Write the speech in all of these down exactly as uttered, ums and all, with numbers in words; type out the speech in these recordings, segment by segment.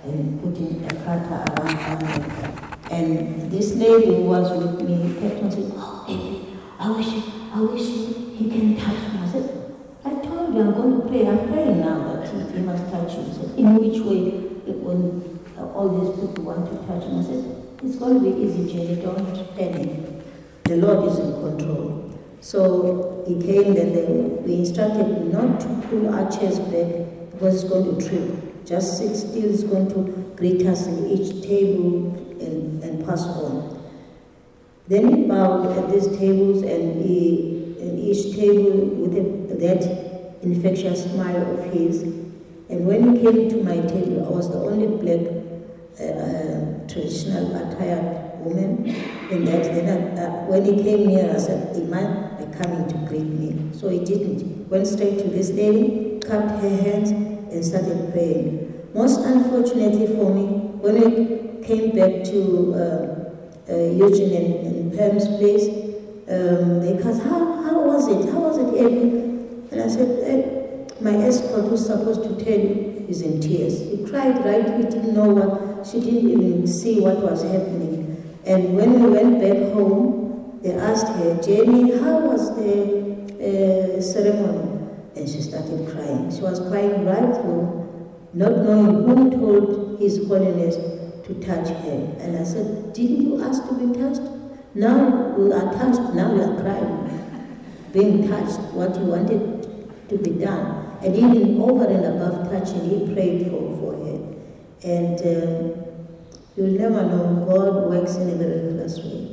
and putting a cutter around her. And this lady who was with me kept on saying, oh, baby, I wish, I wish he can touch me. I said, I told you I'm going to pray. I'm praying now that he, he must touch you. He said, in which way, when uh, all these people want to touch him? I said, it's going to be easy, Jenny, don't panic. The Lord is in control. So he came, and then we instructed not to pull our chairs back because it's going to trip. Just sit still, it's going to greet us in each table and, and pass on. Then he bowed at these tables, and he, in each table with a, that infectious smile of his. And when he came to my table, I was the only black uh, uh, traditional attired woman in that. Then I, uh, when he came near, I said, Iman, they're coming to greet me. So he didn't. Went straight to this lady, cupped her hands, and started praying. Most unfortunately for me, when we came back to uh, uh, Eugene and, and Pam's place, um, they asked, how, how was it? How was it, Abby? And I said, hey, my escort who's supposed to tell you is in tears. He cried, right? We didn't know what, she didn't even see what was happening. And when we went back home, they asked her, Jenny, how was the uh, ceremony? And she started crying. She was crying right through, not knowing who told His Holiness to touch her. And I said, didn't you ask to be touched? Now you are touched, now you are crying. Being touched, what you wanted to be done. And even over and above touching, he prayed for, for her. And um, you'll never know, God works in a miraculous way.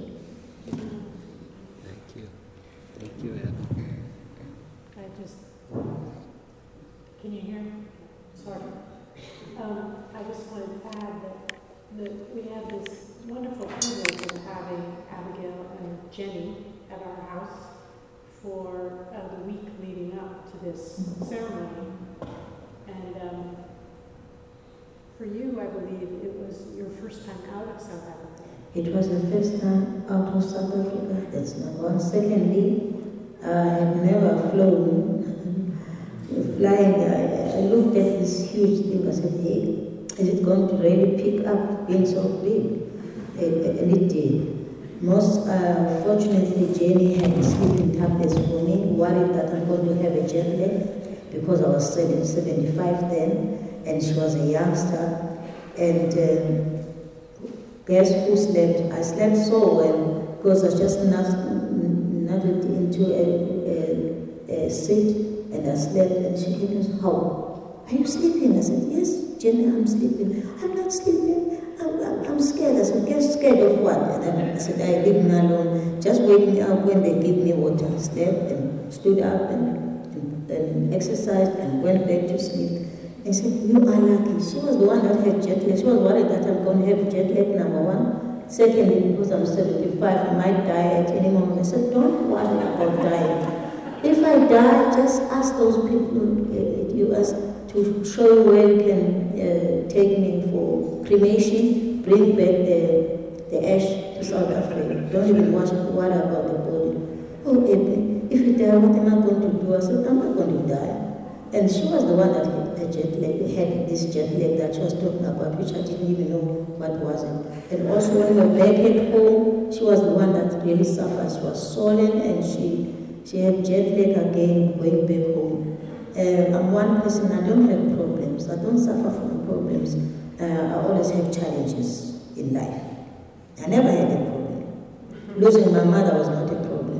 Thank you. Thank you, Anna. I just, can you hear me? Sorry. Um, I just wanted to add that, that we have this wonderful privilege of having Abigail and Jenny at our house for uh, the week leading up to this ceremony. And um, for you, I believe it was your first time out of South Africa. It was the first time out of South Africa. That's number one. Secondly, I have never flown. Flying, I, I looked at this huge thing. I said, hey, is it going to really pick up being so big? And it did. Most uh, fortunately, Jenny had sleeping tablets for me, worried that I'm going to have a jet lag because I was seventy-five then, and she was a youngster. And um, guess who slept? I slept so well because I just nuzzled into a, a, a seat. And I slept, and she came and said, how? Are you sleeping? I said, yes, Jenny, I'm sleeping. I'm not sleeping. I'm, I'm, I'm scared. I said, get scared of what? And then I said, I leave me alone. Just wake me up when they give me water. I slept and stood up and, and, and exercised and went back to sleep. And said, you are lucky. She was the one that had jet lag. She was worried that I'm going to have jet lag, number one. Secondly, because I'm seventy-five, I might die at any moment. I said, don't worry about dying. If I die, just ask those people uh, you ask to show where you can uh, take me for cremation, bring back the, the ash to South Africa. Don't even worry about the body. Oh, Epi, if you die, what am I going to do? I said, I'm not going to die. And she was the one that had, a jet lag, had this jet lag that she was talking about, which I didn't even know what was it. And also when we were back at home, she was the one that really suffered. She was swollen and she She had jet lag again, going back home. Uh, I'm one person, I don't have problems. I don't suffer from problems. Uh, I always have challenges in life. I never had a problem. Losing my mother was not a problem.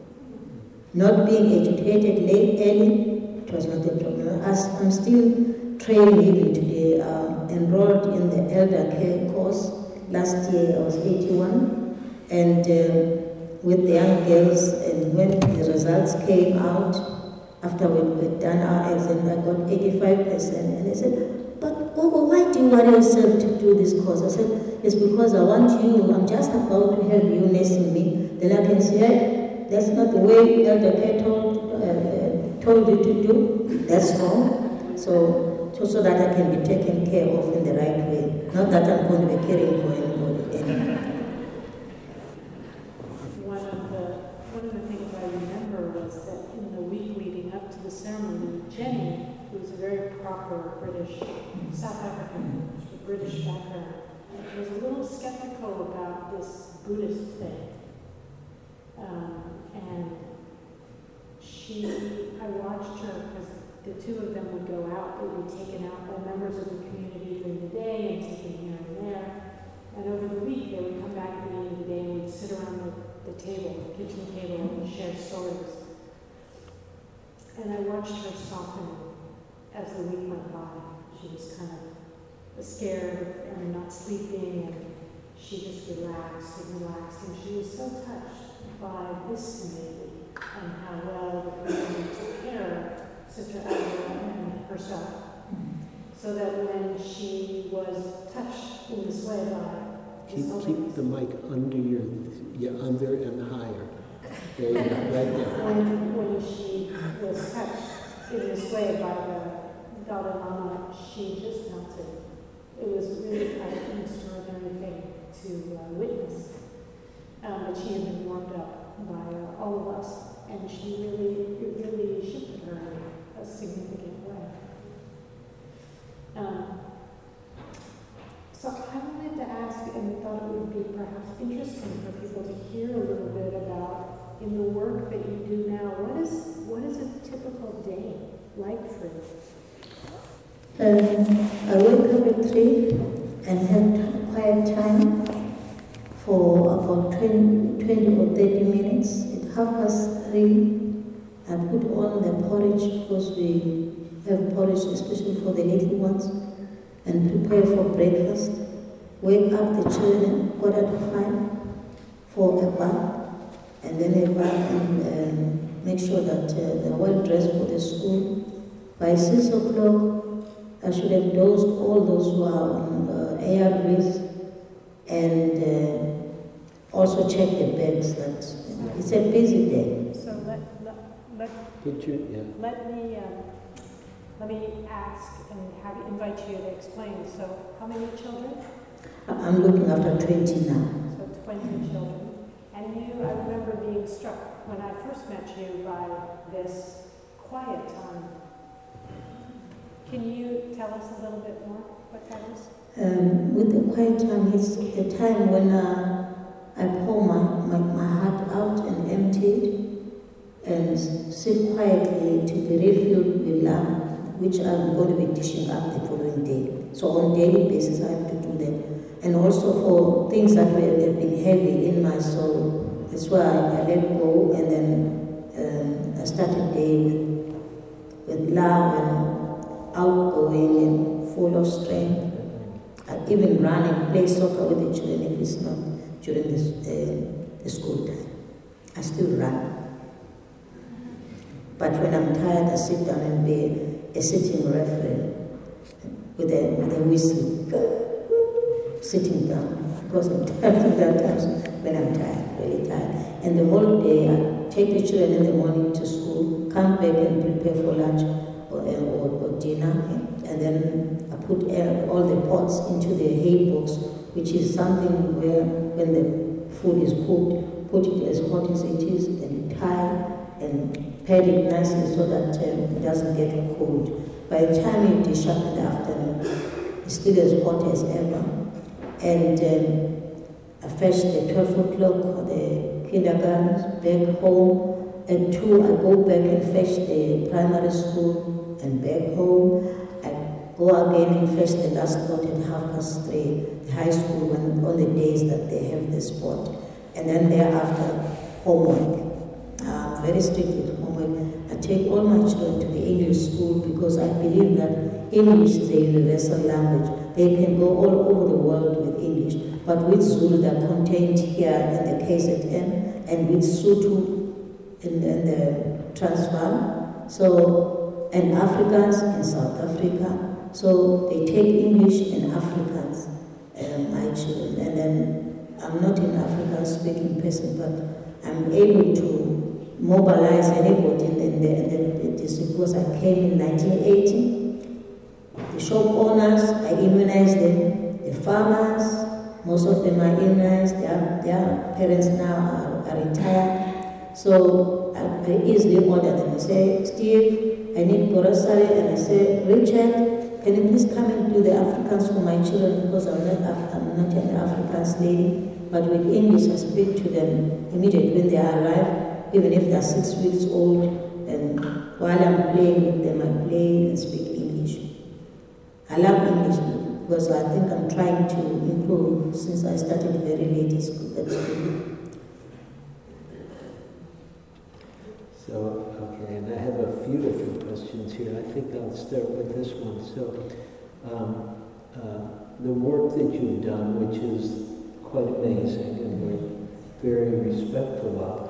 Not being educated late, early, it was not a problem. As I'm still training even today, uh, enrolled in the elder care course. Last year I was eighty-one. And um, with the young girls, and when the results came out, after we had done our exam, I got eighty-five percent. And they said, but Gogo, why do you worry yourself to do this course? I said, it's because I want you, I'm just about to have you nursing me. Then I can say, hey, that's not the way Elder Care told, uh, told you to do. That's wrong. So, so, so that I can be taken care of in the right way. Not that I'm going to be caring for anybody anymore. Ceremony, Jenny, who was a very proper British South African British background, and was a little skeptical about this Buddhist thing. Um, and she, I watched her, because the two of them would go out, they would be taken out by members of the community during the day and taken here and there. And over the week, they would come back at the end of the day and we'd sit around the, the table, the kitchen table, and share stories. And I watched her soften as the week went by. She was kind of scared and not sleeping, and she just relaxed and relaxed. And she was so touched by this community and how well the community took care of Sister Adela and herself. So that when she was touched in this way by Keep, keep the mic under your, yeah, under and higher. There you go, right there. When, when she was touched in this way by the Dalai Lama, she just melted. It was really quite an extraordinary thing to uh, witness. Um, but she had been warmed up by uh, all of us, and she really, it really shifted her in a significant way. Um, So I wanted to ask, and thought it would be perhaps interesting for people to hear a little bit about, in the work that you do now, what is what is a typical day like for you? Um, I wake up at three and have t- quiet time for about twenty, twenty or thirty minutes. At half past three, I put on the porridge because we have porridge especially for the little ones, and prepare for breakfast. Wake up the children quarter to five for a bath, and then a bath and um, make sure that uh, they're well dressed for the school. By six o'clock, I should have dosed all those who are on uh, A R Vs and uh, also check the bags. That it's a busy day. So let let let, Could you, yeah. let me um, let me ask and have invite you to explain. So how many children? I'm looking after twenty now. So twenty children. And you, I remember being struck when I first met you by this quiet time. Can you tell us a little bit more what that is? Um, with the quiet time, it's the time when uh, I pour my, my, my heart out and empty it and sit quietly to be refilled with love, which I'm going to be dishing up the following day. So on a daily basis, I have to do that. And also for things that were, have been heavy in my soul, that's why I, I let go, and then um, I started day with, with love and outgoing and full of strength. I even run and play soccer with the children if it's not during this, uh, the school time. I still run. But when I'm tired, I sit down and be a sitting referee with a, with a whistle, sitting down, because I'm tired that times when I'm tired, really tired. And the whole day, I take the children in the morning to school, come back and prepare for lunch or, or, or dinner, and then I put air, all the pots into the hay box, which is something where when the food is cooked, put it as hot as it is, then tie and pad it nicely so that um, it doesn't get cold. By the time you dish up in the afternoon, it's still as hot as ever. And um, I fetch the twelve o'clock for the kindergarten back home. At two, I go back and fetch the primary school and back home. I go again and fetch the last lot at half past three, the high school, when, on the days that they have the sport. And then thereafter, homework. I'm very strict with homework. I take all my children to the English school because I believe that English is a universal language. They can go all over the world with English, but with Zulu they're contained here in the K Z N, and with Sotho in the, in the Transvaal, so, and Afrikaans in South Africa. So they take English and Afrikaans, um, my children, and then I'm not an African speaking person, but I'm able to mobilize anybody in the, in the, in the district because I came in nineteen eighty. The shop owners, I immunize them. The farmers, most of them are immunized. Their, their parents now are, are retired. So I, I easily order them. I say, Steve, I need grocery. And I say, Richard, can you please come and do the Africans for my children because I'm not, Af- I'm not an Afrikaans lady, but with English I speak to them immediately when they arrive, even if they're six weeks old, and while I'm playing with them, I play and speak English. I love English because I think I'm trying to improve since I started very late at school. At school. So, okay, and I have a few different questions here. I think I'll start with this one. So, um, uh, the work that you've done, which is quite amazing, and we're very respectful of.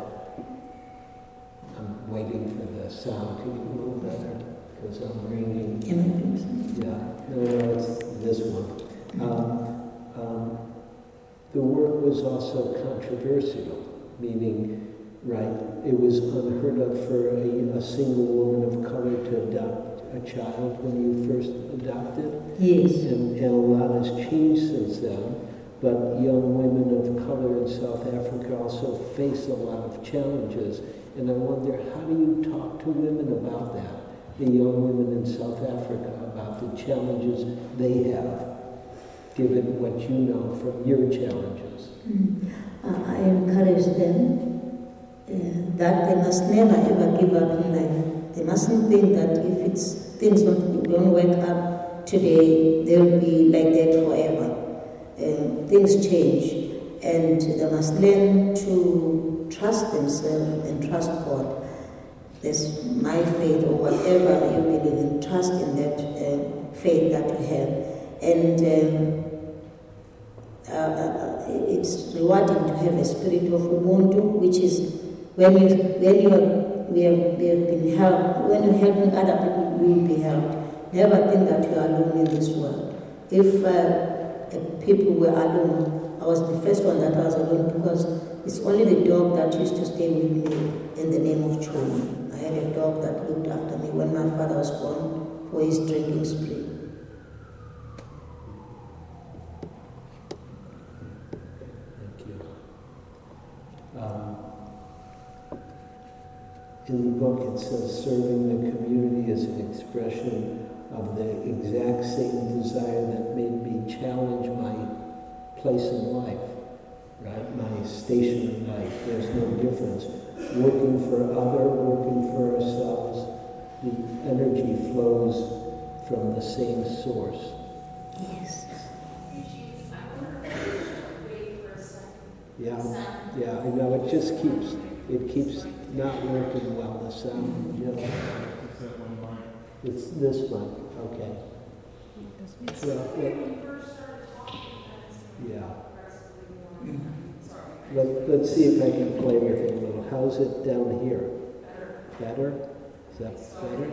I'm waiting for the sound to get a little better, because I'm ringing. Can I do something? Yeah, no, no, it's this one. Um, um, the work was also controversial, meaning, right, it was unheard of for a, a single woman of color to adopt a child when you first adopted. Yes. And, and a lot has changed since then, but young women of color in South Africa also face a lot of challenges. And I wonder, how do you talk to women about that, the young women in South Africa, about the challenges they have, given what you know from your challenges? Mm. Uh, I encourage them uh, that they must never ever give up in life. They mustn't think that if it's things don't, don't work out today, they'll be like that forever. Uh, things change, and they must learn to trust themselves and trust God. There's my faith or whatever you believe in, trust in that uh, faith that you have. And um, uh, uh, it's rewarding to have a spirit of Ubuntu, which is when you when you are, we, have, we have been helped, when you're helping other people, you will be helped. Never think that you are alone in this world. If uh, people were alone, I was the first one that was alone because it's only the dog that used to stay with me in the name of Choni. I had a dog that looked after me when my father was gone for his drinking spree. Thank you. Um, in the book it says serving the community is an expression of the exact same desire that made me challenge my place in life. Right, my station in life. There's no difference. Working for other, working for ourselves, the energy flows from the same source. Yes. Yeah, yeah, I know. It just keeps, it keeps not working well. The sound, yeah. It's this one. Okay. Well, it, yeah. Let, let's see if I can play with it a little. How's it down here? Better? Is that better?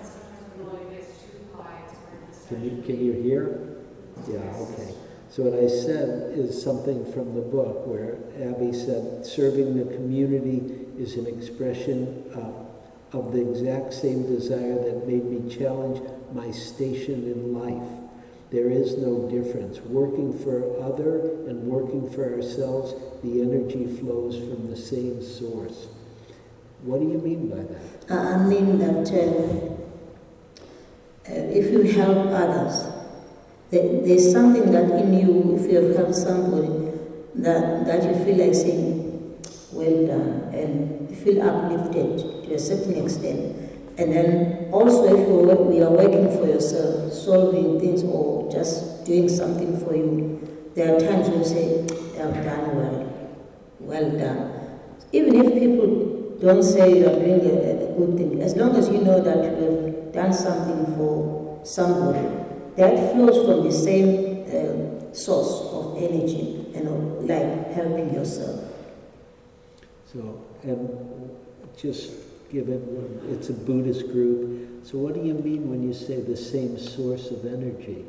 Can you, can you hear? Yeah, okay. So what I said is something from the book where Abby said, serving the community is an expression uh, of the exact same desire that made me challenge my station in life. There is no difference. Working for other and working for ourselves, the energy flows from the same source. What do you mean by that? I mean that uh, uh, if you help others, there, there's something that in you, if you have helped somebody, that, that you feel like saying, well done, and you feel uplifted to a certain extent. And then also if you work, we are working for yourself, solving things or just doing something for you, there are times when you say, you have done well, well done. Even if people don't say you are doing a, a good thing, as long as you know that you have done something for somebody, that flows from the same uh, source of energy and of, like helping yourself. So, and just given it's a Buddhist group, so what do you mean when you say the same source of energy?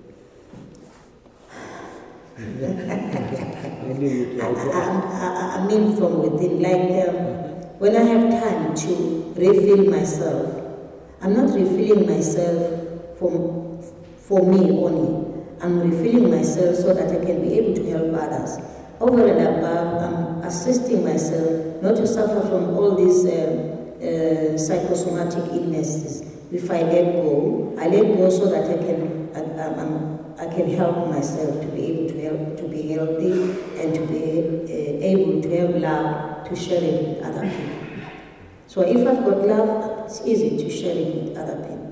I knew you'd like that. I, I, I mean from within, like um, when I have time to refill myself, I'm not refilling myself for, for me only. I'm refilling myself so that I can be able to help others. Over and above, I'm assisting myself not to suffer from all these um, uh, psychosomatic illnesses. If I let go, I let go so that I can I, I'm, I can help myself to be able to help, to be healthy, and to be uh, able to have love to share it with other people. So if I've got love, it's easy to share it with other people.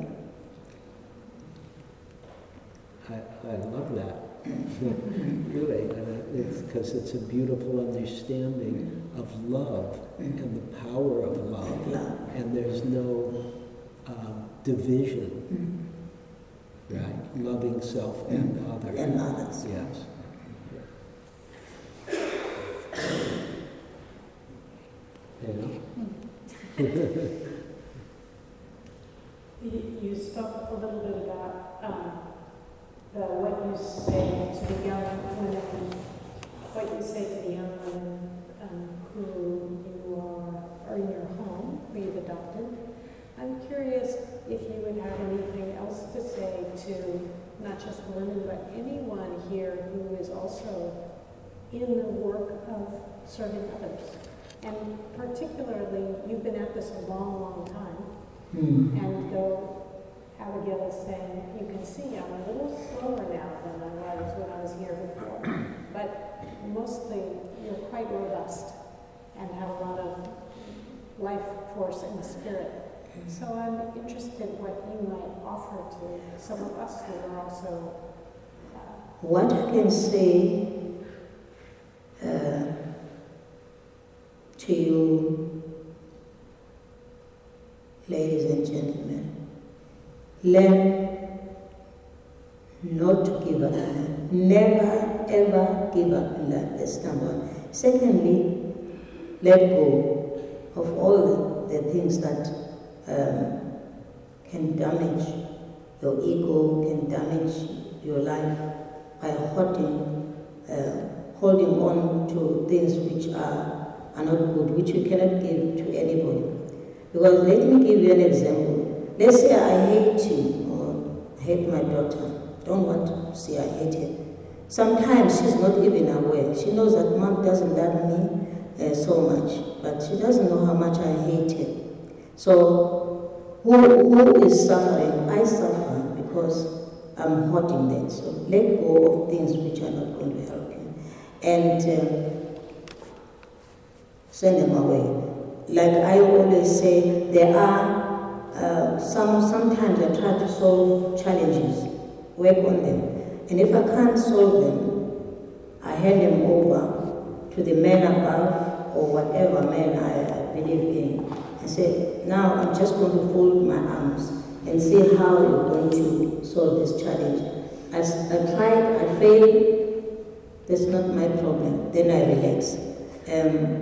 I, I love that. Really, and it's because it's a beautiful understanding of love Mm. and the power of love, Love. and there's no um, division, Mm. right? Loving self and others. And others. Yes. Yeah. You, you spoke a little bit about um, the, what you say to the young women, what you say to the young women um, who you are, are in your home, who you've adopted. I'm curious if you would have anything else to say to not just the women, but anyone here who is also in the work of serving others. And particularly, you've been at this a long, long time. Mm. And though Abigail is saying, you can see I'm a little slower now than I was when I was here before. But mostly, you're quite robust and have a lot of life force and spirit. So I'm interested what you might offer to some of us who are also... Uh, What I can say uh, to you, ladies and gentlemen, learn not to give up in life. Never, ever give up in life. That's number one. Secondly, let go of all the, the things that um, can damage your ego, can damage your life by holding, uh, holding on to things which are, are not good, which you cannot give to anybody. Because let me give you an example. Let's say I hate you, or hate my daughter. Don't want to say I hate her. Sometimes she's not even aware. She knows that mom doesn't love me uh, so much, but she doesn't know how much I hate her. So who, who is suffering? I suffer because I'm holding that. So let go of things which are not going to help you. And uh, send them away. Like I always say, there are uh, some, sometimes I try to solve challenges, work on them. And if I can't solve them, I hand them over to the man above or whatever man I, I believe in. I say, now I'm just going to fold my arms and see how you're going to solve this challenge. I, I tried, I failed, that's not my problem. Then I relax. Um,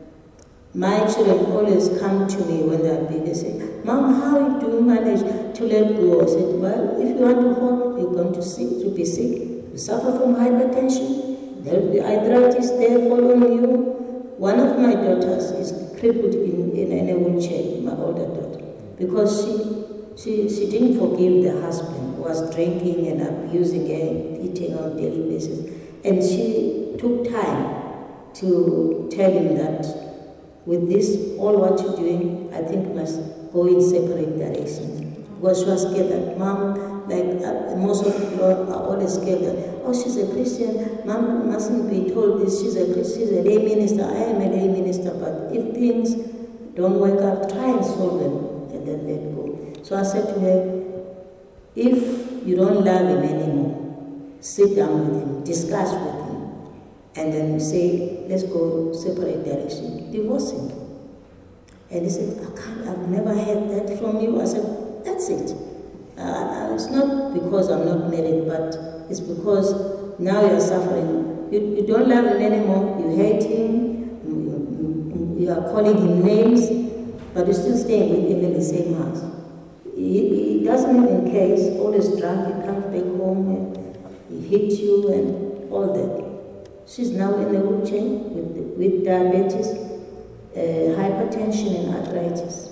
My children always come to me when they're big and say, Mom, how do you manage to let go? I said, well, if you want to hold, you're going to, sick, to be sick. You suffer from hypertension, there will be arthritis there following you. One of my daughters is crippled in, in, in a wheelchair, my older daughter, because she, she, she didn't forgive the husband who was drinking and abusing her and beating her on a daily basis. And she took time to tell him that with this, all what you're doing, I think must go in separate directions. Because she was scared that mom, like uh, most of people are always scared that, oh, she's a Christian, mom mustn't be told this, she's a she's a lay minister, I am a lay minister, but if things don't work out, try and solve them and then let go. So I said to her, if you don't love him anymore, sit down with him, discuss with him, and then say, let's go separate direction, divorce him. And he said, I can't, I've never heard that from you. I said, that's it. Uh, it's not because I'm not married, but it's because now you're suffering. You, you don't love him anymore, you hate him, you, you are calling him names, but you're still staying with him in the same house. He, he doesn't even care, he's always drunk, he comes back home, and he hits you and all that. She's now in a wheelchair with, with diabetes, uh, hypertension and arthritis.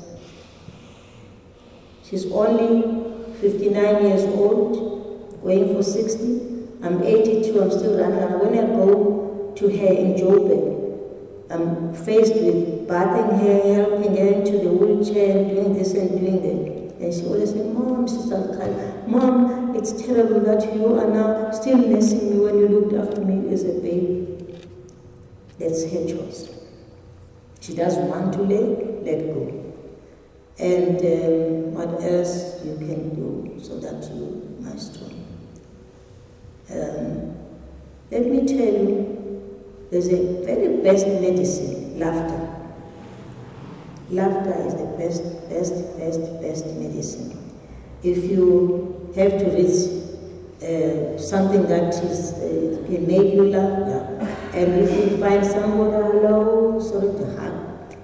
She's only fifty-nine years old, going for sixty. I'm eighty-two, I'm still running. And when I go to her in Joburg, I'm faced with bathing her, helping her into the wheelchair, and doing this and doing that. And she always said, Mom, Sister Al-Khair, Mom, it's terrible that you are now still missing me when you looked after me as a baby. That's her choice. She doesn't want to let, let go. And um, what else you can do so that you are strong? Um, let me tell you, there's a very best medicine, laughter. Laughter is the best, best, best, best medicine. If you have to reach uh, something that is, uh, can make you laugh, laugh. And if you find somebody, hello, sorry to hug.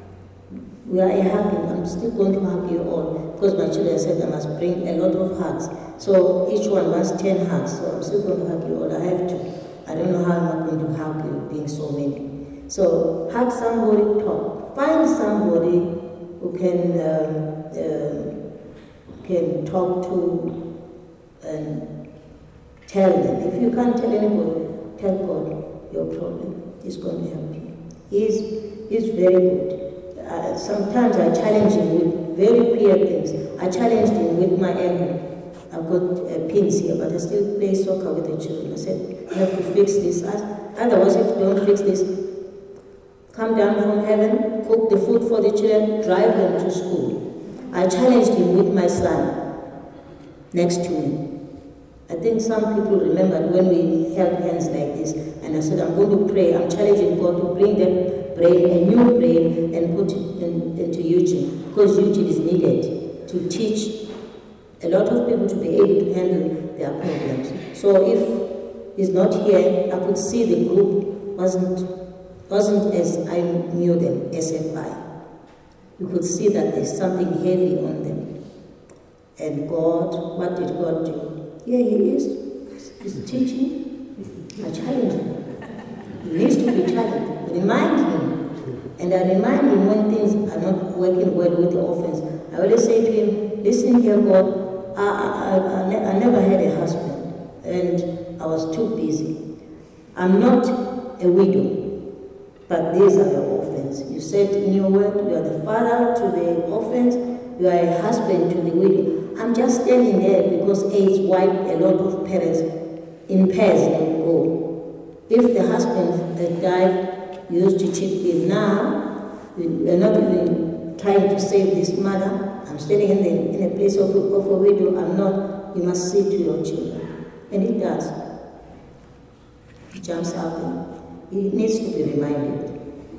We are hugging. I'm still going to hug you all because my children said I must bring a lot of hugs. So each one wants ten hugs. So I'm still going to hug you all. I have to. I don't know how I'm going to hug you, being so many. So hug somebody, talk. Find somebody who can um, um, can talk to and tell them. If you can't tell anybody, tell God your problem. He's going to help you. He's he's very good. Uh, sometimes I challenge him with very clear things. I challenged him with my anger. I've got uh, pins here, but I still play soccer with the children. I said, you have to fix this. Otherwise, if you don't fix this, come down from heaven, cook the food for the children, drive them to school. I challenged him with my son next to me. I think some people remember when we held hands like this, and I said, I'm going to pray. I'm challenging God to bring them brain, a new brain, and put it in, into Eugene, because Eugene is needed to teach a lot of people to be able to handle their problems. So if he's not here, I could see the group wasn't, wasn't as I knew them, S F I. You could see that there's something heavy on them. And God, what did God do? Here he is, he's teaching. I challenge him. He needs to be challenged. Remind him. And I remind him when things are not working well with the orphans. I always say to him, listen here, God, I, I, I, I, ne I never had a husband, and I was too busy. I'm not a widow, but these are the orphans. You said in your word, you are the father to the orphans, you are a husband to the widow. I'm just standing there because AIDS wiped a lot of parents in pairs and go. If the husband that died used to chip in, now we are not even trying to save this mother. I'm standing in, the, in a place of, of a widow. I'm not. You must see to your children. And it does. He jumps out and he needs to be reminded.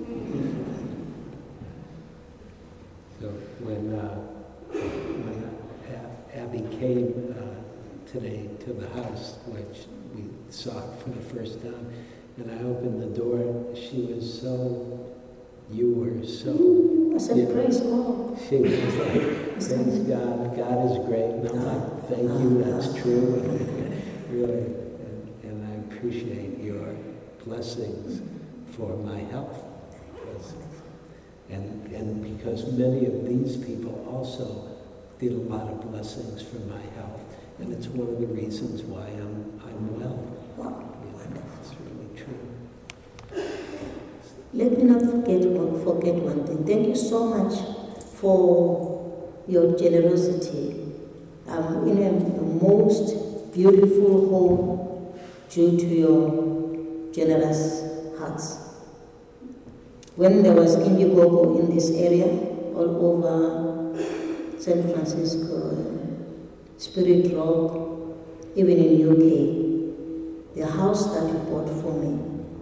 So when, uh, when Abby came uh, today to the house, which we saw for the first time, and I opened the door, she was so, you were so... I said, you know, praise God. She was like, praise God, God is great. And I'm like, thank you, that's true. Really, and, and I appreciate your blessings for my health. Because, and, and because many of these people also did a lot of blessings for my health. And it's one of the reasons why I'm, I'm well. Wow. It's really true. Let me not forget, forget one thing. Thank you so much for your generosity. I'm in a, a most beautiful home due to your generous hearts. When there was Indiegogo in this area, all over San Francisco, Spirit Rock, even in U K, the house that you bought for me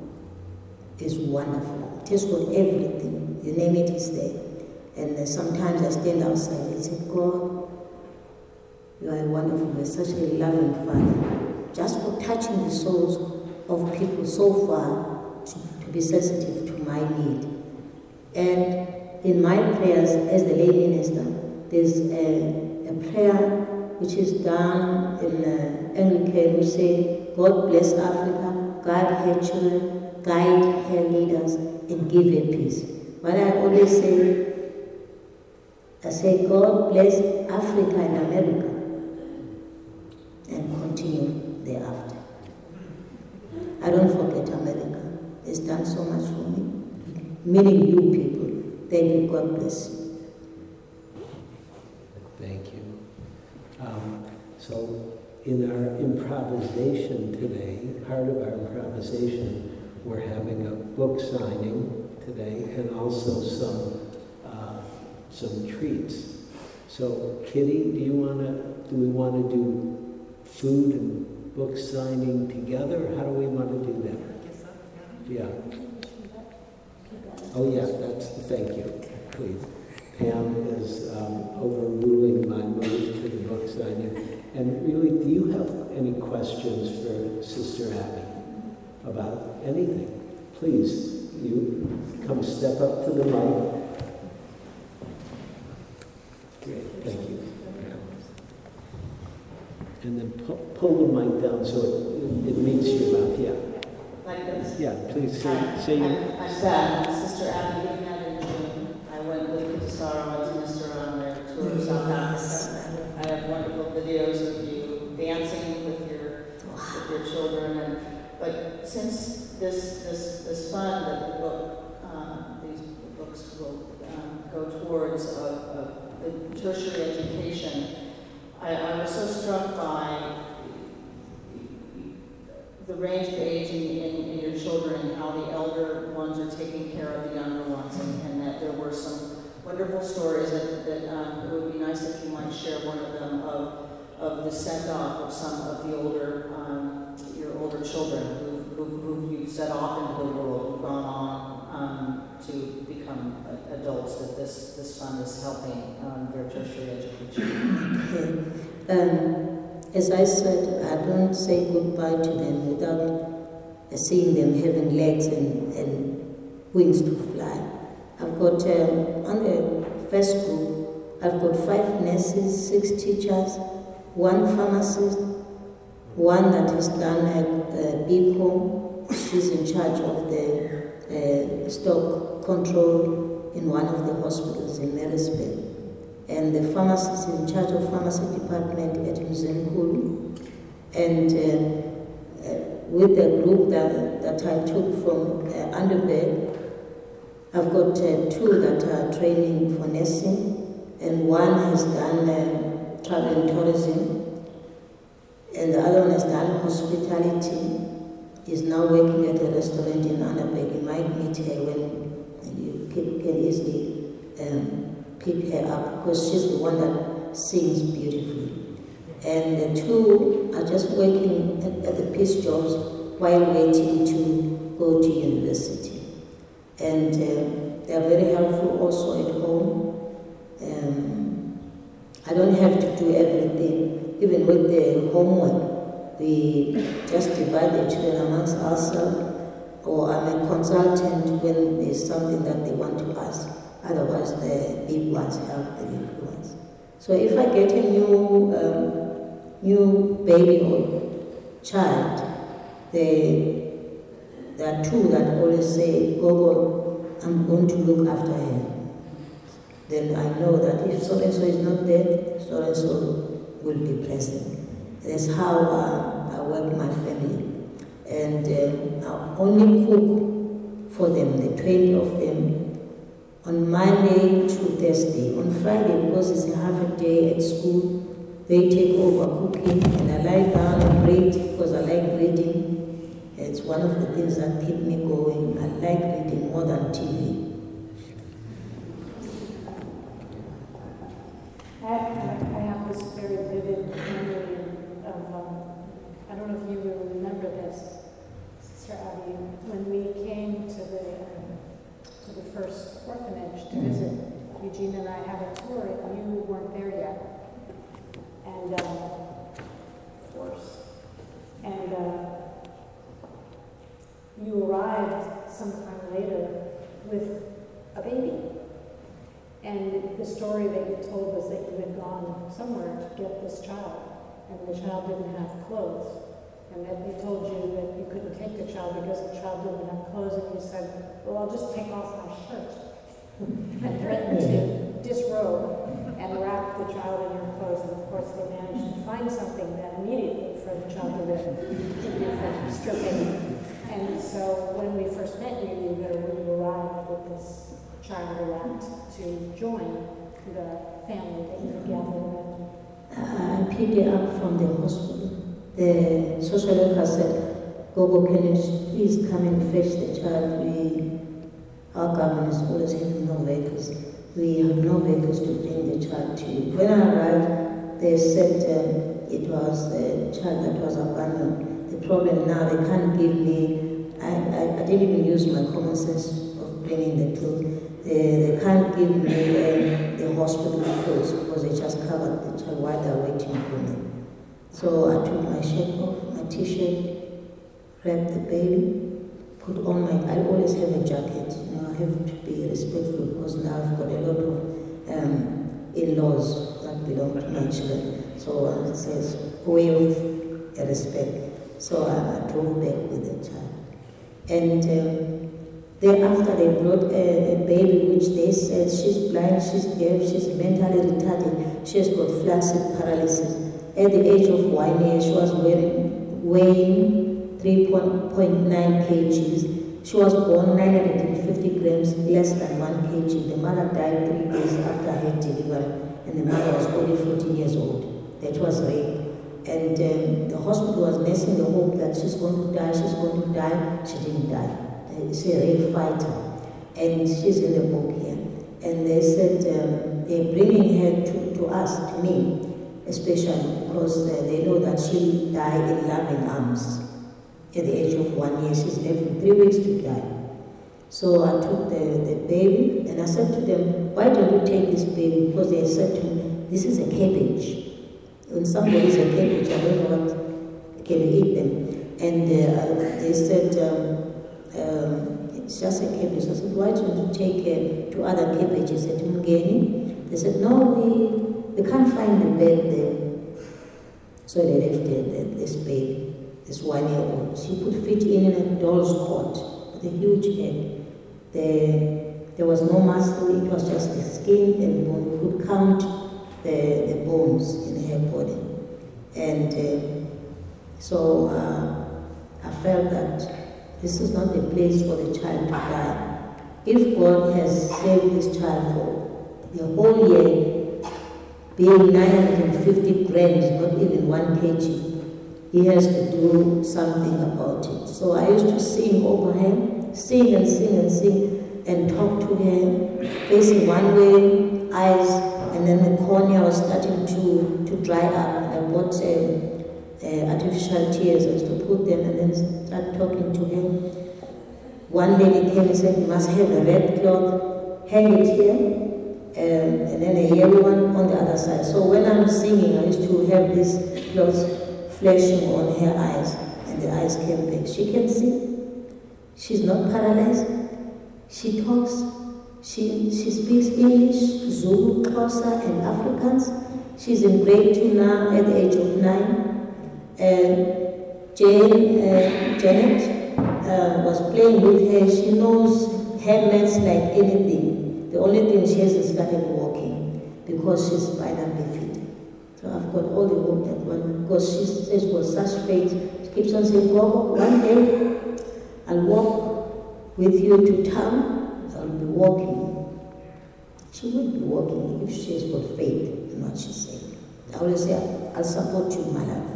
is wonderful. It has got everything. You name it, it's there. And uh, sometimes I stand outside and say, God, you are wonderful. You are such a loving Father. Just for touching the souls of people so far to, to be sensitive to my need. And in my prayers as the lay minister, there's a, a prayer which is done in uh, Anglican, which say, God bless Africa, guide her children, guide her leaders, and give her peace. What I always say, I say, God bless Africa and America, and continue thereafter. I don't forget America. It's done so much for me. Meaning you people. Thank you. God bless you. Thank you. in our improvisation today, part of our improvisation, we're having a book signing today and also some uh, some treats. So, Kitty, do you want to? Do we want to do food and book signing together? How do we want to do that? Yeah. Oh, yeah. That's the thank you. Please. Pam is um, overruling my move to the book signing. And really, do you have any questions for Sister Abby about anything? Please, you come step up to the mic. Great, thank you. And then pu pull the mic down so it, it meets your mouth, yeah. Like this? Yeah, please say, Hi, say your... I'm, I'm Beth, Sister Abby we met in June. I went with Kudasara and Mister on their tour of South Africa. I have wonderful videos of you dancing with your with your children. And but since this this this fund that the book uh, these books will um, go towards of, of the tertiary education, I, I was so struck by the range of age in, in, in your children and how the elder ones are taking care of the younger ones, and, and that there were some wonderful stories that, that um, it would be nice if you might share one of them of, of the send-off of some of the older, um, your older children who, who, who you've set off into the world, who've gone on um, to become adults, that this, this fund is helping um, their tertiary education. Okay. Um, As I said, I don't say goodbye to them without seeing them having legs and, and wings to fly. I've got, um, on the first group, I've got five nurses, six teachers, one pharmacist, one that has done a, a big home. She's in charge of the uh, stock control in one of the hospitals in Marysville. And the pharmacist is in charge of pharmacy department at Mzimkhulu. And uh, uh, with the group that, that I took from uh, Underberg, I've got uh, two that are training for nursing, and one has done uh, travel and tourism, and the other one has done hospitality. Is now working at a restaurant in Underberg. You might meet her when you can easily um, pick her up, because she's the one that sings beautifully. And the two are just working at, at the piece jobs while waiting to go to university. And um, they are very helpful also at home. Um, I don't have to do everything, even with the homework. We just divide the children amongst ourselves, or I'm a consultant when there's something that they want to ask. Otherwise, the big ones help the little ones. So if I get a new um, new baby or child, they, there are two that always say, Gogo, I'm going to look after her. Then I know that if so-and-so is not there, so-and-so will be present. That's how uh, I work my family. And uh, I only cook for them, the twenty of them, on Monday to Thursday. On Friday, because it's a half a day at school, they take over cooking, and I lie down and read because I like reading. It's one of the things that keep me going. I like reading more than T V. I, I have this very vivid memory of, um, I don't know if you will remember this, Sister Abby, when we came to the um, to the first orphanage to visit. Eugene and I had a tour, and you weren't there yet. And, um, of course. And uh, you arrived sometime later with a baby. And the story that you told was that you had gone somewhere to get this child, and the child didn't have clothes. And that they told you that you couldn't take the child because the child didn't have clothes, and you said, well, I'll just take off my shirt. And threatened to disrobe and wrap the child in your clothes. And of course, they managed to find something that immediately for the child to live from stripping. And so when we first met you, you had already arrived with this child wrapped to join the family that you gathered around. I picked her up from the hospital. the social worker said, Gogo, can you please come and fetch the child? We, our government is always having no vehicles. We have no vehicles to bring the child to you. When I arrived, they said um, it was the child that was abandoned. The problem now, they can't give me, I, I, I didn't even use my common sense of bringing the two. They, they can't give me uh, the hospital clothes because they just covered the child while they're waiting for me. So I took my shirt off, my t-shirt, wrapped the baby, put on my, I always have a jacket. You know, I have to be respectful because now I've got a lot of um, in-laws that belong to my children. So uh, it says way of respect. So I, I drove back with the child. And um, thereafter they brought a, a baby which they said she's blind, she's deaf, she's mentally retarded, she has got flaccid paralysis. At the age of one year, she was weighing, weighing three point nine kilograms. She was born nine hundred fifty grams, less than one kilogram. The mother died three days after her delivery, and the mother was only fourteen years old. That was rape. And um, the hospital was nursing the hope that she's going to die, she's going to die. She didn't die. She's a rape fighter, and she's in the book here. And they said um, they're bringing her to, to us, to me, especially because uh, they know that she'll die in loving arms. At the age of one year, she's left with three weeks to die. So I took the, the baby, and I said to them, why don't you take this baby? Because they said to me, this is a cabbage. When somebody is a cabbage, I don't know what, can you eat them? And uh, they said, um, um, it's just a cabbage. I said, why don't you take uh, two other cabbages at Mungeni? They said, no, we, we can't find the bed there. So they left the, the, this baby, this one-year-old. She put feet in a doll's cot with a huge head. The, there was no muscle, it was just the skin and bone. We could count the, the bones in her body. And uh, so uh, I felt that this is not the place for the child to die. If God has saved this child for the whole year, being nine hundred fifty grams, not even one kilogram, he has to do something about it. So I used to sing over her, sing and sing and sing, and talk to her, facing one way, eyes, and then the cornea was starting to, to dry up. And I bought um, uh, artificial tears. I used to put them and then start talking to her. One lady came and said, you must have a red cloth, hang it here, um, and then a yellow one on the other side. So when I'm singing, I used to have these cloths flashing on her eyes, and the eyes came back. She can see. She's not paralyzed. She talks. She, she speaks English, Zulu, Xhosa, and Afrikaans. She's in grade two now at the age of nine. Uh, Jane, uh, Janet uh, was playing with her. She knows her maths like anything. The only thing she has started walking because she's spinal bifida. So I've got all the hope that one, because she says she's got such faith. She keeps on saying, Gogo, one day I'll walk with you to town. I'll be walking. She won't be walking if she has got faith in what she's saying. I always say, I'll support you, my love.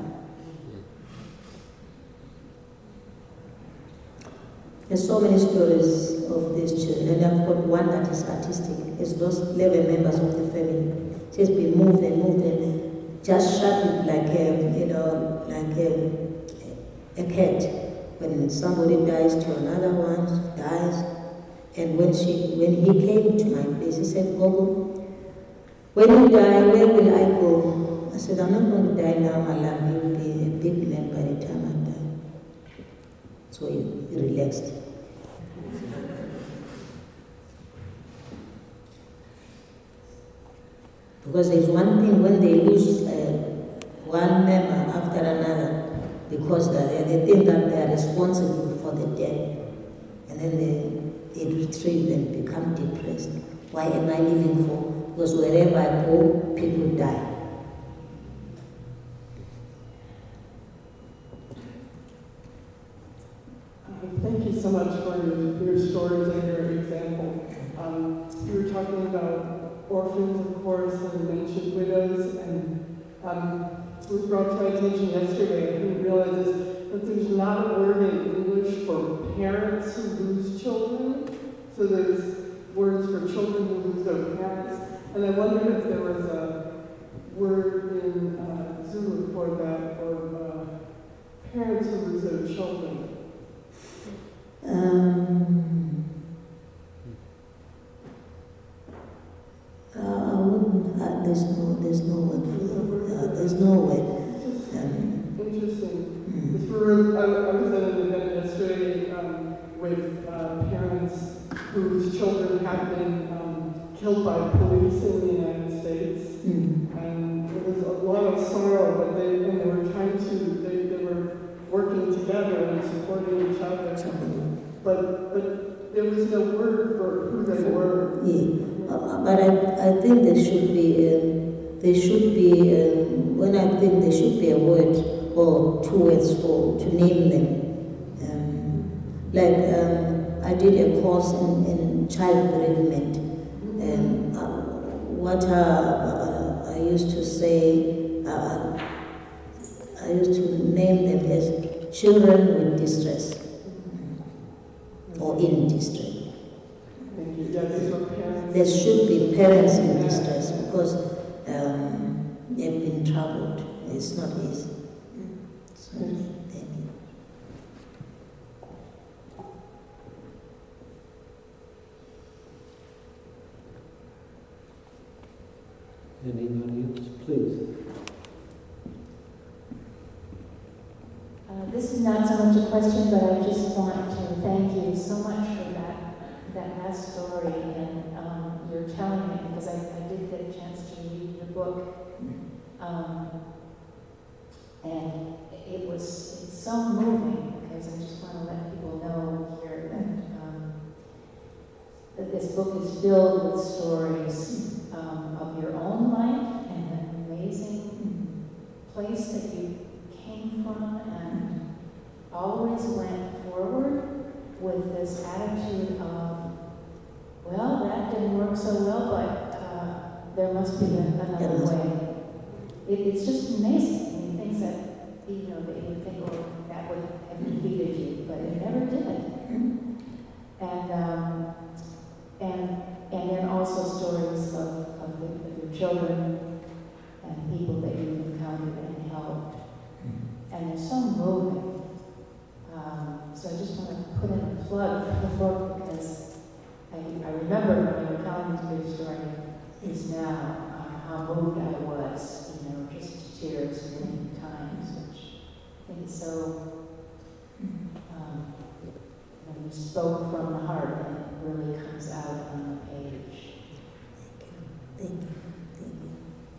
There's so many stories of these children, and I've got one that is artistic. It's lost eleven members of the family. She's been moved and moved and just shut it like a, you know, like a, a cat. When somebody dies to another one, dies. And when she, when he came to my place, he said, Gogo, when you die, where will I go? I said, I'm not going to die now, my love. You'll be a big man by the time I die. So he, he relaxed. Because there's one thing when they lose uh, one member after another, because they, they think that they are responsible for the death. And then they They retreat and become depressed. Why am I living for? Because wherever I go, people die. Uh, thank you so much for your, your stories and your example. Um, you were talking about orphans, of course, and mentioned widows, and um, was brought to my attention yesterday, I didn't realize this, that there's not a word in English for parents who lose children. So there's words for children who lose their parents. And I wondered if there was a word in uh, Zulu for that, for uh, parents who lose their children. Um, uh, I wouldn't, uh, there's no, there's no word for that. Uh, there's no word. It's just Um, interesting. mm. It's for, I, I was at an event yesterday um, with uh, parents whose children have been um, killed by police in the United States. Mm. And there was a lot of sorrow, but they, and they were trying to, they, they were working together and supporting each other. But, but there was no word for who they were. Yeah, uh, but I, I think there should be, um, there should be, um, when I think there should be a word or two words for, to name them. Um, like, um, I did a course in, in child bereavement. Um, uh, what uh, uh, I used to say, uh, I used to name them as children with distress or in distress. Thank you. Yeah, these were parents. There should be parents in distress because um, they've been troubled. It's not easy. So, thank you. Anybody else, please? Uh, this is not so much a question, but I just want to thank you so much for that that last story and um, you're telling me, because I, I did get a chance to read the book, um, and it was it's so moving because I just want to let people know here that um, that this book is filled with stories um, of your own life and an amazing place that you came from and always went forward with this attitude of, well, that didn't work so well, but uh, there must be a, another way. It, it's just amazing. I mean, things that, you know, that you would think, oh, that would have defeated you, but it never did. And um, and and then also stories of, of, the, of your children and people that you've encountered and helped. And they're so moving. Um, so I just want to put in a plug for the book because I, I remember when you were telling me your story is now uh, how moved I was, you know, just to tears many times, which I think is so, um, when you spoke from the heart and it really comes out on the page. Thank you. Thank you. Thank you.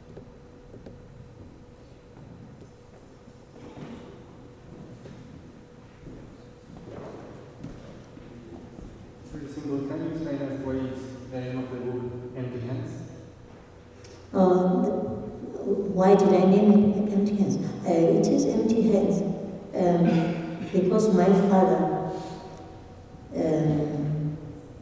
Pretty simple. Can you explain us what is the name of the book, Empty Hands? Um, why did I name it Empty Hands? Uh, it is Empty Hands um, because my father um,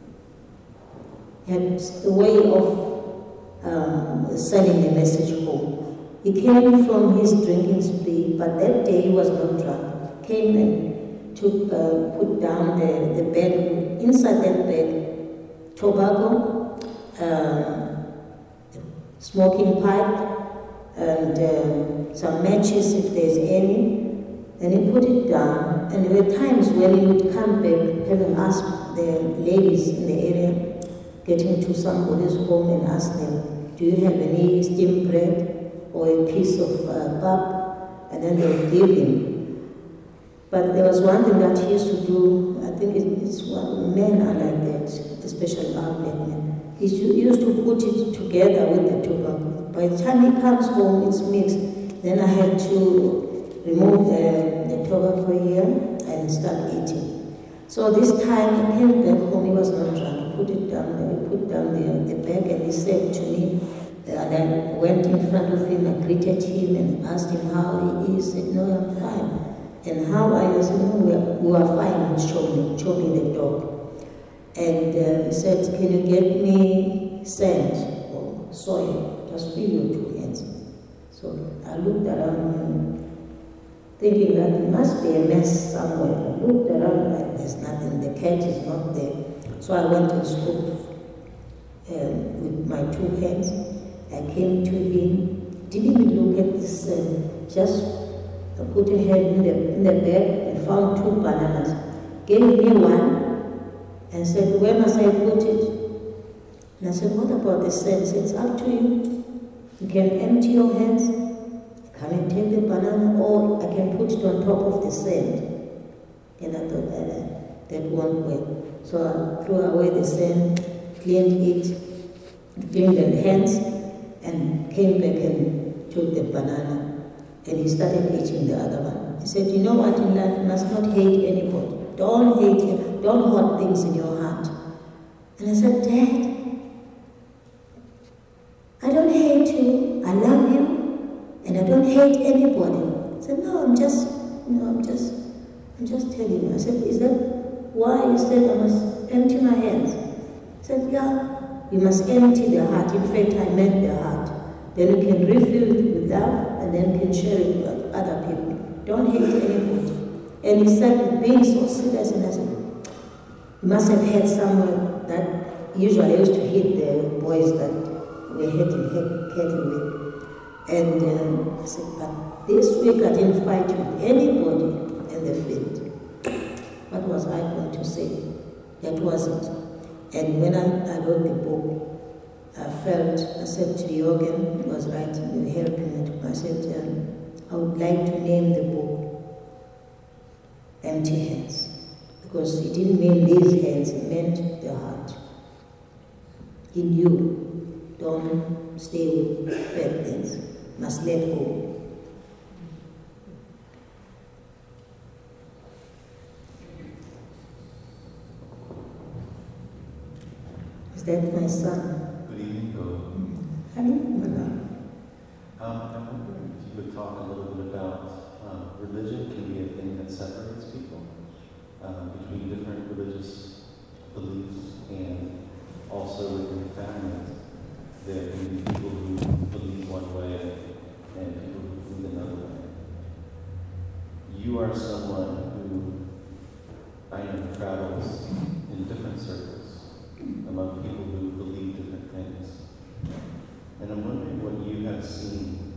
had a way of um, sending a message home. He came from his drinking spree, but that day he was not drunk. Came and took, uh, put down the, the bed, inside that bed, tobacco, um, smoking pipe, and um, some matches if there's any. And he put it down, and there were times when he would come back, having asked the ladies in the area, getting to somebody's home and ask them, do you have any steamed bread or a piece of uh, pap? And then they would give him. But there was one thing that he used to do, I think it, it's one, men are like that, especially our black men. He used to put it together with the tobacco. By the time he comes home, it's mixed. Then I have to remove the, the tobacco here and start eating. So this time he came back home, he was not drunk. He put it down there, he put down the, the bag and he said to me, uh, and I went in front of him and greeted him and asked him how he is. He said, no, I'm fine. And how are you? I said, no, we are, we are fine. And showed me, showed me the dog. And uh, he said, can you get me sand or soil? Just fill your two hands. So I looked around and thinking that there must be a mess somewhere. I looked around like there's nothing, the cat is not there. So I went and spoke um, with my two hands. I came to him, didn't even look at this, uh, just uh, put a head in the, in the bag and found two bananas. Gave me one and said, where must I put it? And I said, what about the sand? He said, it's up to you. You can empty your hands, come and take the banana, or I can put it on top of the sand. And I thought that, uh, that won't work. So I threw away the sand, cleaned it, cleaned the hands, and came back and took the banana. And he started eating the other one. He said, you know what in life, you must not hate anybody. Don't hate, don't hold things in your heart. And I said, Dad, I don't hate you, I love you, and I don't hate anybody. I said, no, I'm just, you know, I'm just, I'm just telling you. I said, is that why you said I must empty my hands? He said, yeah, you must empty the heart. In fact, I meant the heart. Then you can refill it with love, and then you can share it with other people. Don't hate anybody. And he started being so serious, and I said, you must have heard somewhere that usually I used to hit the boys that we're hitting cattle with. And um, I said, but this week I didn't fight with anybody in the field. What was I going to say? That wasn't. And when I, I wrote the book, I felt, I said to Jorgen, who was writing, helping it, I said, um, I would like to name the book Empty Hands. Because it didn't mean these hands, it meant the heart. He knew. Don't stay with bad things. Must let go. Is that my son? Good evening, Bill. Hello, Madam. Um, I'm wondering if you could talk a little bit about um, religion can be a thing that separates people um, between different religious beliefs, and also within families. There can be people who believe one way and people who believe another way. You are someone who I know travels in different circles among people who believe different things. And I'm wondering what you have seen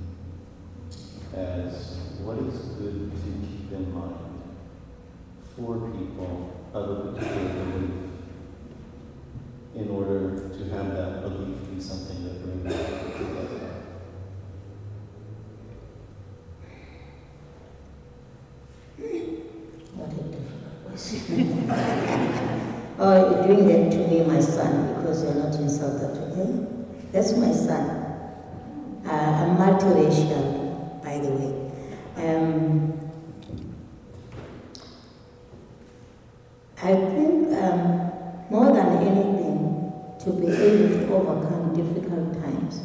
as what is good to keep in mind for people of a particular belief, in order to have that belief be something that brings people together. What a difficult question. Oh, you're doing that to me, my son, because you're not in South Africa. That's my son. Uh, I'm multiracial, by the way. Um, I think um, more than anything, to be able to overcome difficult times,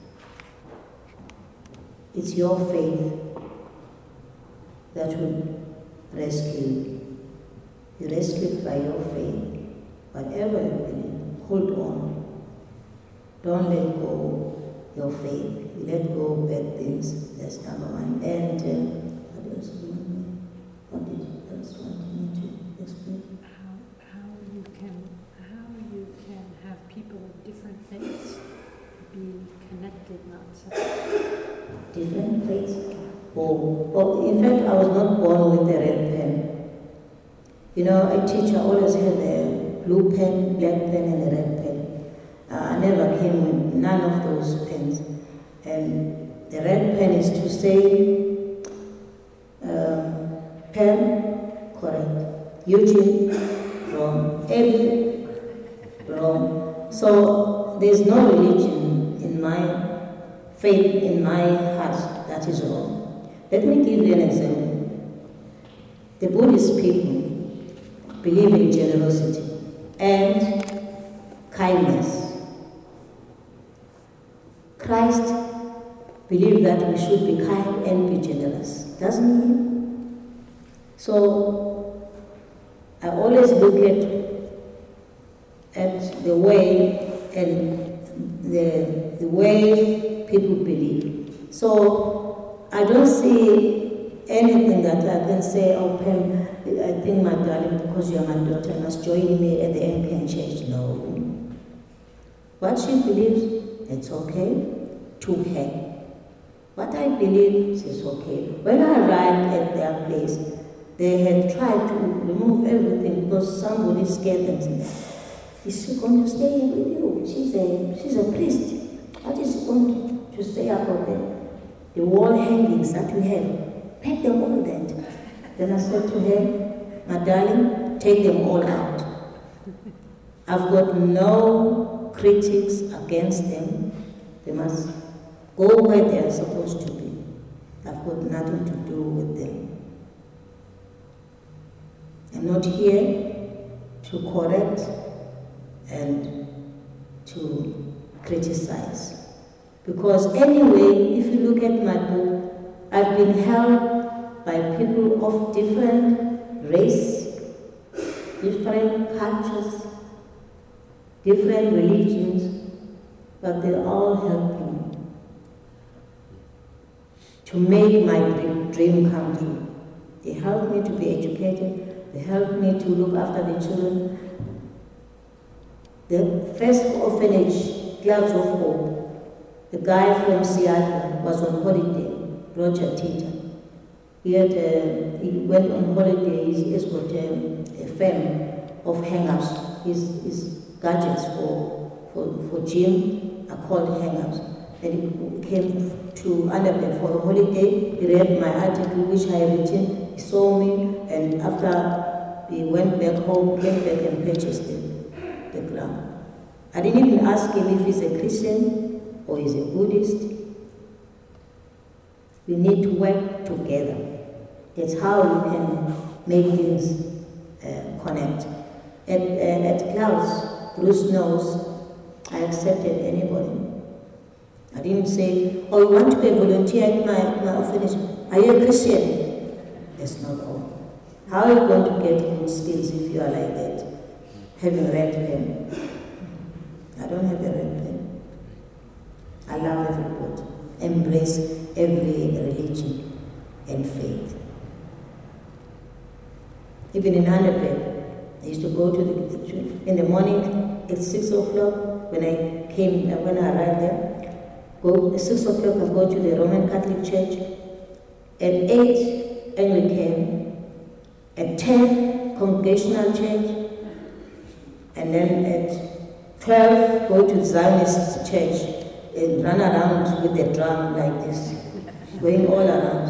it's your faith that will rescue you. You're rescued by your faith. Whatever you believe, hold on. Don't let go your faith. You let go of bad things. That's number one. And uh, what else do you want me? What did you else want me to explain? How, how you can, how you can have people of different faiths be connected, not separate. Different faiths? Oh, oh, in fact, I was not born with a red pen. You know, a teacher always had a blue pen, black pen, and a red pen. Uh, I never came with none of those pens. And the red pen is to say, um, pen, correct. Eugene, wrong. Eddie, wrong. So there's no religion in my faith, in my heart, that is wrong. Let me give you an example. The Buddhist people believe in generosity and kindness. Christ believed that we should be kind and be generous, doesn't he? So I always look at at the way and the, the way people believe. So I don't see anything that I can say, oh, Pam, I think, my darling, because you are my daughter, you must join me at the M P N church. No. What she believes, it's okay to her. What I believe is okay. When I arrived at their place, they had tried to remove everything because somebody scared them. Is she going to stay here with you? She's a, she's a priest. What is she going to, to say about them? The wall hangings that we have, pack them all that. Then I said to her, my darling, take them all out. I've got no critics against them. They must go where they are supposed to be. I've got nothing to do with them. I'm not here to correct and to criticize. Because anyway, if you look at my book, I've been helped by people of different race, different cultures, different religions, but they all helped me to make my dream come true. They helped me to be educated, they helped me to look after the children. The first orphanage, Clouds of Hope, the guy from Seattle was on holiday, Roger Tita. He, had, uh, he went on holiday, he's, he's got um, a firm of hang-ups. His, his gadgets for, for, for gym are called hang-ups. And he came to Annabelle for a holiday. He read my article, which I had written. He saw me, and after he went back home, came back and purchased the, the ground. I didn't even ask him if he's a Christian or he's a Buddhist. We need to work together. That's how we can make things uh, connect. At, uh, at Clouds, Bruce knows I accepted anybody. I didn't say, oh, you want to be a volunteer at my, my orphanage? Are you a Christian? That's not all. How are you going to get good skills if you are like that? Having a red pen. I don't have a red pen. I love everybody. Embrace every religion and faith. Even in Annabelle, I used to go to the, in the morning at six o'clock when I came, when I arrived there, go, at six o'clock I go to the Roman Catholic Church, at eight Anglican, at ten Congregational Church, and then at twelve go to Zionist Church and run around with the drum like this, going all around.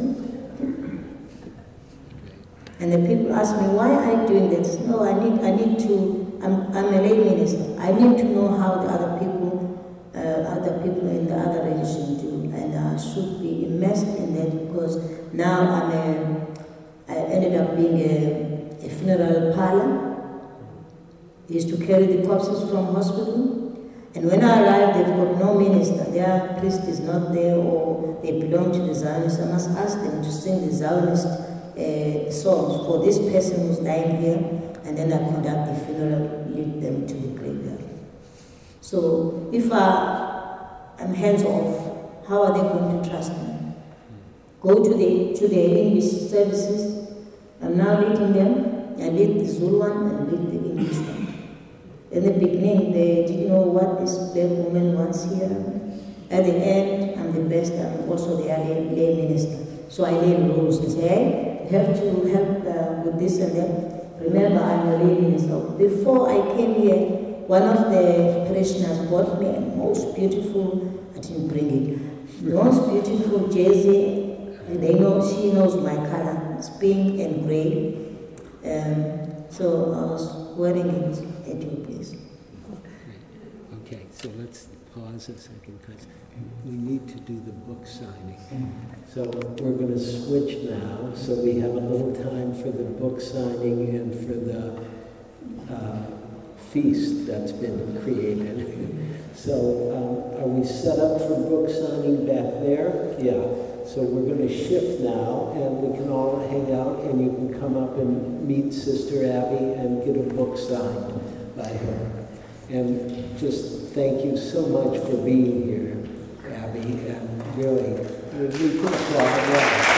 And the people ask me, why are you doing this? No, I need, I need to, I'm, I'm a lay minister. I need to know how the other people, uh, other people in the other religion do, and I should be immersed in that because now I'm a, I ended up being a, a funeral parlor. I used to carry the corpses from hospital. And when I arrived, they've got no minister. Their priest is not there, or they belong to the Zionists. I must ask them to sing the Zionist uh, songs for this person who's dying here, and then I conduct the funeral, lead them to the graveyard. So if I am hands off, how are they going to trust me? Go to the to the English services. I'm now leading them. I lead the Zulu one and lead the English one. In the beginning, they didn't know what this black woman wants here. At the end, I'm the best. I'm also the lay, lay minister. So I lay rules and say, hey, you have to help uh, with this and that. Remember, I'm a lay minister. Before I came here, one of the parishioners bought me a most beautiful, I didn't bring it, the most beautiful jersey. And they know, she knows my color. It's pink and gray. Um, so I was wearing it at your place. Okay, so let's pause a second because we need to do the book signing. So we're going to switch now, so we have a little time for the book signing and for the uh, feast that's been created. So um, are we set up for book signing back there? Yeah. So we're going to shift now, and we can all hang out, and you can come up and meet Sister Abby and get a book signed by her. And just thank you so much for being here, Abby, and really, we we put it well.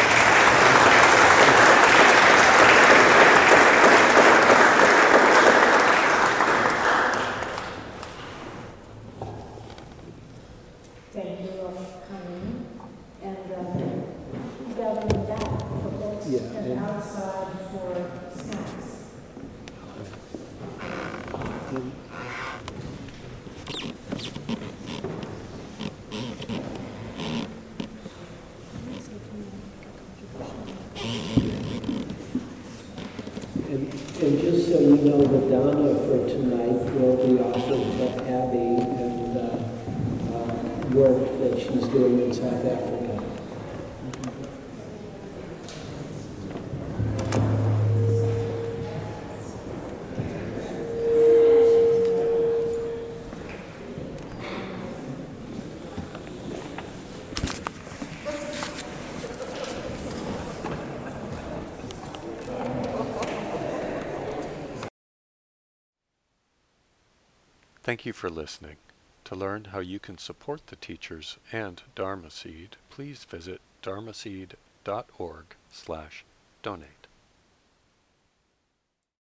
Thank you all for coming. And uh, gathering back for books Yeah, and and- outside for snacks. And And, and just so you know, the Donna for tonight will be offered to Abby and uh, uh, work that she's doing in South Africa. Thank you for listening. To learn how you can support the teachers and Dharma Seed, please visit dharmaseed dot org slash donate.